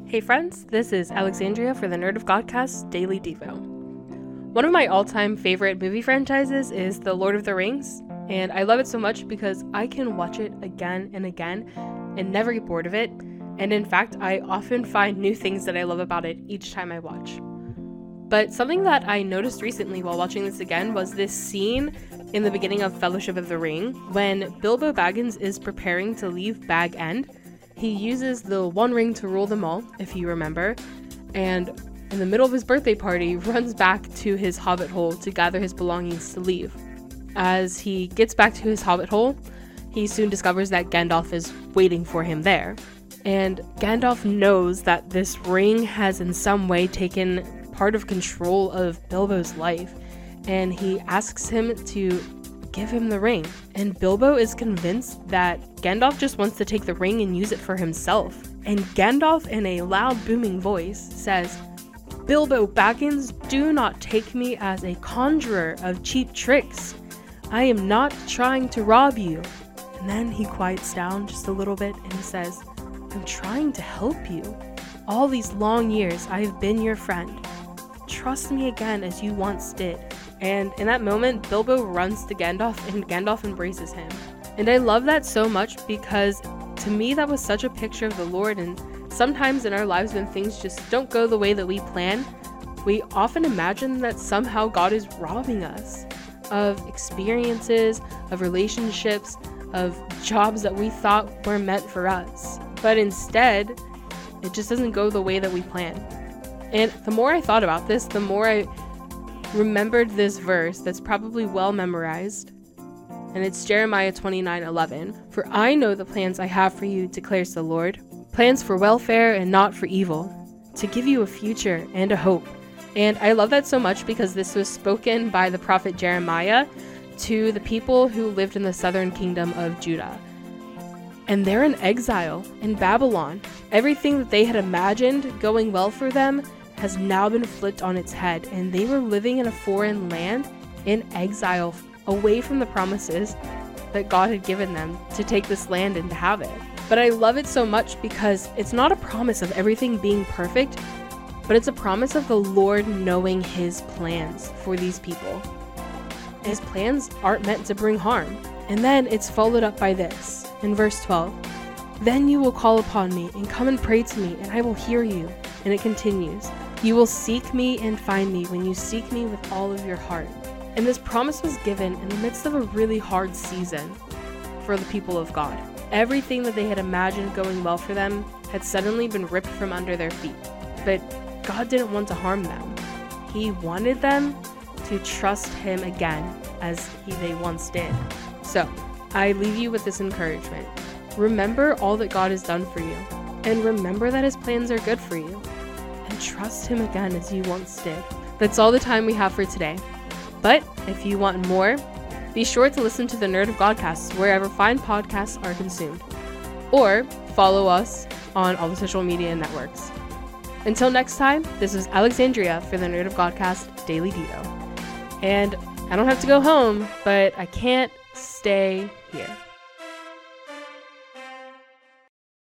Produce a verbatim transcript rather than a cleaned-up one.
Hey friends, this is Alexandria for the Nerd of Godcast Daily Devo. One of my all-time favorite movie franchises is The Lord of the Rings, and I love it so much because I can watch it again and again and never get bored of it, and in fact, I often find new things that I love about it each time I watch. But something that I noticed recently while watching this again was this scene in the beginning of Fellowship of the Ring when Bilbo Baggins is preparing to leave Bag End. He uses the One Ring to rule them all, if you remember, and in the middle of his birthday party, runs back to his hobbit hole to gather his belongings to leave. As he gets back to his hobbit hole, he soon discovers that Gandalf is waiting for him there. And Gandalf knows that this ring has in some way taken part of control of Bilbo's life, and he asks him to give him the ring. And Bilbo is convinced that Gandalf just wants to take the ring and use it for himself. And Gandalf, in a loud booming voice, says, "Bilbo Baggins, do not take me as a conjurer of cheap tricks. I am not trying to rob you." And then he quiets down just a little bit and he says, "I'm trying to help you. All these long years I have been your friend. Trust me again as you once did." And in that moment, Bilbo runs to Gandalf and Gandalf embraces him. And I love that so much because to me that was such a picture of the Lord, and sometimes in our lives when things just don't go the way that we plan, we often imagine that somehow God is robbing us of experiences, of relationships, of jobs that we thought were meant for us. But instead, it just doesn't go the way that we plan. And the more I thought about this, the more I remembered this verse that's probably well memorized, and it's Jeremiah twenty-nine eleven. "For I know the plans I have for you, declares the Lord, plans for welfare and not for evil, to give you a future and a hope." And I love that so much because this was spoken by the prophet Jeremiah to the people who lived in the southern kingdom of Judah. And they're in exile in Babylon. Everything that they had imagined going well for them has now been flipped on its head, and they were living in a foreign land in exile, away from the promises that God had given them to take this land and to have it. But I love it so much because it's not a promise of everything being perfect, but it's a promise of the Lord knowing his plans for these people. His plans aren't meant to bring harm. And then it's followed up by this in verse twelve. "Then you will call upon me and come and pray to me, and I will hear you." And it continues, "You will seek me and find me when you seek me with all of your heart." And this promise was given in the midst of a really hard season for the people of God. Everything that they had imagined going well for them had suddenly been ripped from under their feet. But God didn't want to harm them. He wanted them to trust him again as he, they once did. So, I leave you with this encouragement. Remember all that God has done for you, and remember that his plans are good for you, and trust him again as you once did. That's all the time we have for today. But if you want more, be sure to listen to the Nerd of Godcasts wherever fine podcasts are consumed, or follow us on all the social media networks. Until next time, this is Alexandria for the Nerd of Godcast Daily Devo. And I don't have to go home, but I can't stay here.